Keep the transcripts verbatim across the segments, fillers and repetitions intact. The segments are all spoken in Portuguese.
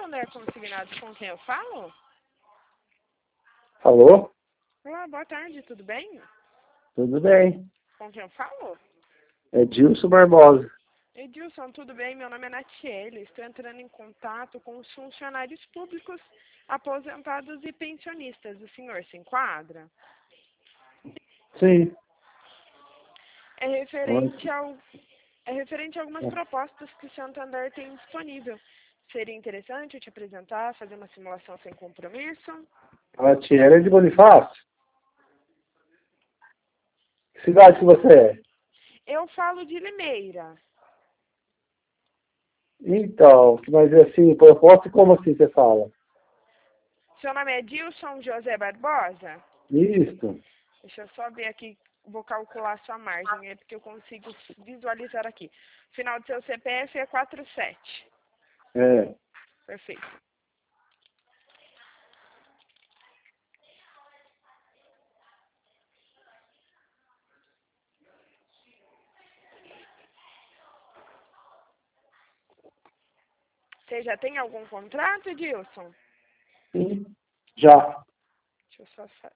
Santander Consignados, com quem eu falo? Alô? Olá, boa tarde, tudo bem? Tudo bem. Com quem eu falo? É Dilson Barbosa. Edilson, tudo bem? Meu nome é Natiele. Estou entrando em contato com os funcionários públicos, aposentados e pensionistas. O senhor se enquadra? Sim. É referente, ao, é referente a algumas É. propostas que o Santander tem disponível. Seria interessante eu te apresentar, fazer uma simulação sem compromisso? A Tiara é de Bonifácio? Que cidade que você é? Eu falo de Limeira. Então, mas assim, proposta, como assim você fala? Seu nome é Dilson José Barbosa? Isso. Deixa eu só ver aqui, vou calcular a sua margem, é porque eu consigo visualizar aqui. Final do seu C P F é quatro sete. É. Perfeito. Você já tem algum contrato, Edilson? Sim. Já. Deixa eu só saber.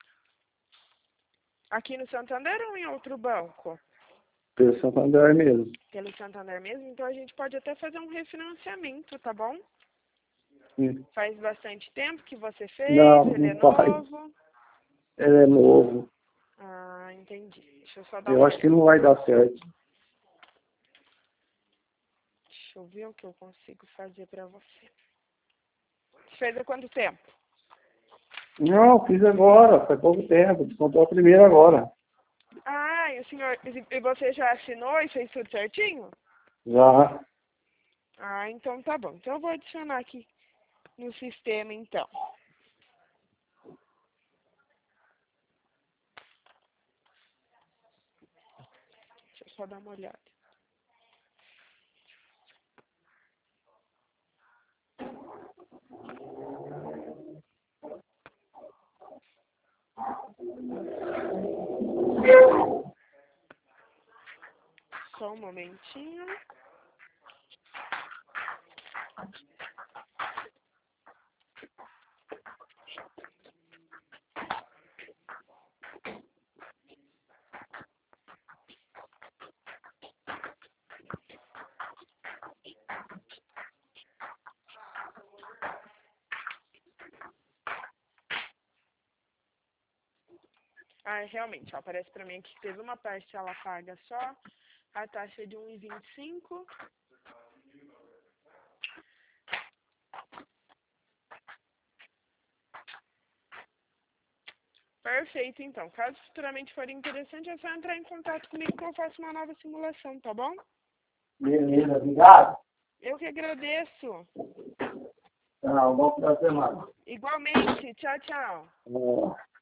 Aqui no Santander ou em outro banco? Pelo Santander mesmo. Pelo Santander mesmo? Então a gente pode até fazer um refinanciamento, tá bom? Sim. Faz bastante tempo que você fez, Não, ele é não faz. novo. Ele é novo. Ah, entendi. Deixa eu só dar Eu uma acho que olhada. não vai dar certo. Deixa eu ver o que eu consigo fazer pra você. Você fez há quanto tempo? Não, fiz agora, faz pouco tempo. Descontou a primeira agora. Ah, e o senhor, e você já assinou e fez tudo certinho? Já. Ah, então tá bom. Então eu vou adicionar aqui no sistema, então. Deixa eu só dar uma olhada. Só um momentinho. Ah, realmente, ó, aparece pra mim aqui que teve uma parcela paga só, a taxa de um vírgula vinte e cinco. Perfeito, então. Caso futuramente for interessante, é só entrar em contato comigo que eu faço uma nova simulação, tá bom? Beleza, obrigado. Eu que agradeço. Tá, um bom final de semana. Igualmente. Tchau, tchau. É.